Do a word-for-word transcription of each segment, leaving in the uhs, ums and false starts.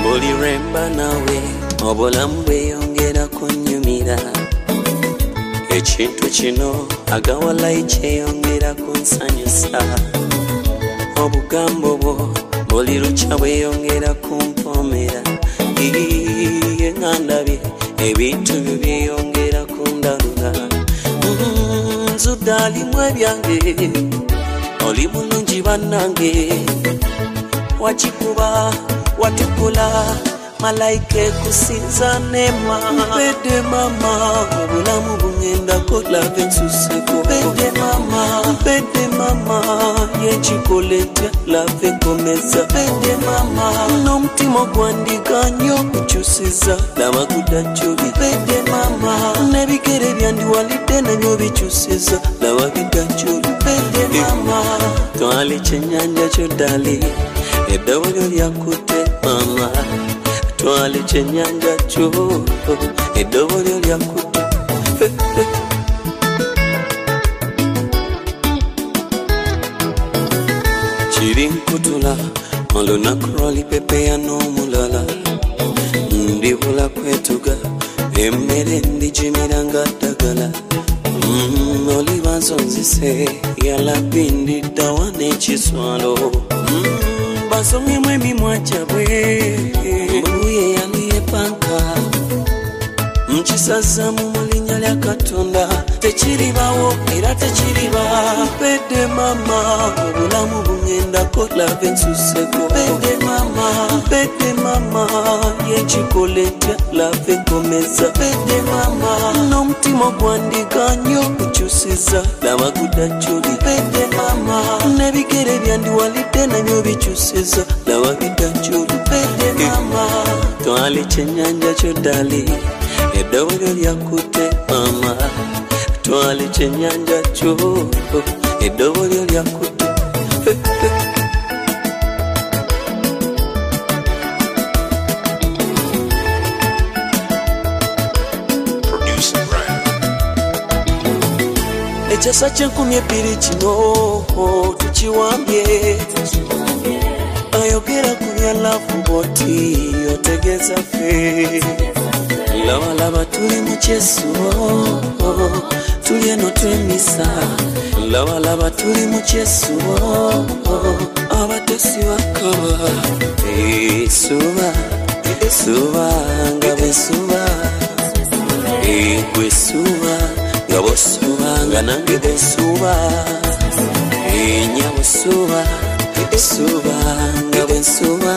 buli remba nawe obulamu bweyongera kunyumira ekintu kino agawalayi kyeyongera kunsanyusa obugambo bwo buli lukya bweyongera kumpomera iye ngandabye ebintu byo byeyongera kundalula nzudde alimu ebyange oli mulungi bannange wakikuba watukula malaika kusinza nema mpede mama obulamu bungenda lave nsuseko mpede mama mpede mama yekikoleta lave komeza mpede mama n'omutima gwandiganya okukyusiza laba gudajjobi mpede mama n'ebigere byandiwalidde nanyo bikyusiza laba bidajjobi mpede mama twali ekyennyanja kyo ddali eddobolo lyakute mama twali ekyennyanja kyo eddobolo lyakute kiri nkutula olunaku lwalipepeya n'omulala ndibula kwetuga emmere ndijimira nga ddagala oliba nsonzise yalabi ndiddawa n'ekiswalo basomyemu emimwa gyabwe mbuye yaliye panka mkisazamu mu linnya lya Katonda tekiribawo era tekiriba mpede mama obulamu bungendako lave nsuseko mpede mama mpede mama yekikoleta lave komeza mpede mama n'omutima gwandiganya okukyusiza laba gudajjobi mpede mama n'ebigere byandiwalidde nanyo bikyusiza laba bidajjobi mpede mama twali ekyennyanja kyo ddali eddobolo lyakute mama twali ekyennyanja kyo eddobolo lyakute ekyasa kyenkumi ebbiri kino tukiwambye ayogera ku bya lavu boti otegeeza ffe laba laba tuli mu kyesubo tuli eno twemisa laba laba tuli mu kyesubo abatesi bakaba esuba esuba nga bwesuba egwesuba nga bwesuba nga nange bwesuba enya bwesuba esuba nga bwesuba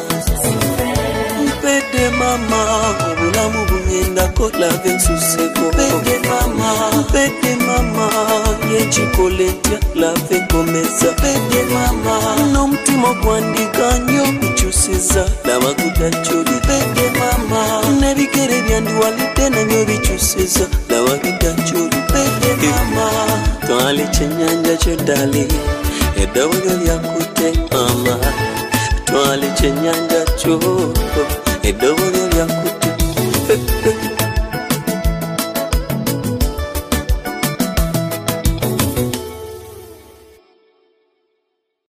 mpede mama obulamu bungendako lave nsuseko mpede mama mpede mama yekikoleta lave komeza mpede mama n'omutima gwandiganya okukyusiza laba gudajjobi mpede mama n'ebigere byandiwalidde nanyo bikyusiza laba bidajjobi mpede mama twali ekyennyanja kyo ddali eddobolo lyakute mama twali ekyennyanja kyo eddobolo lyakute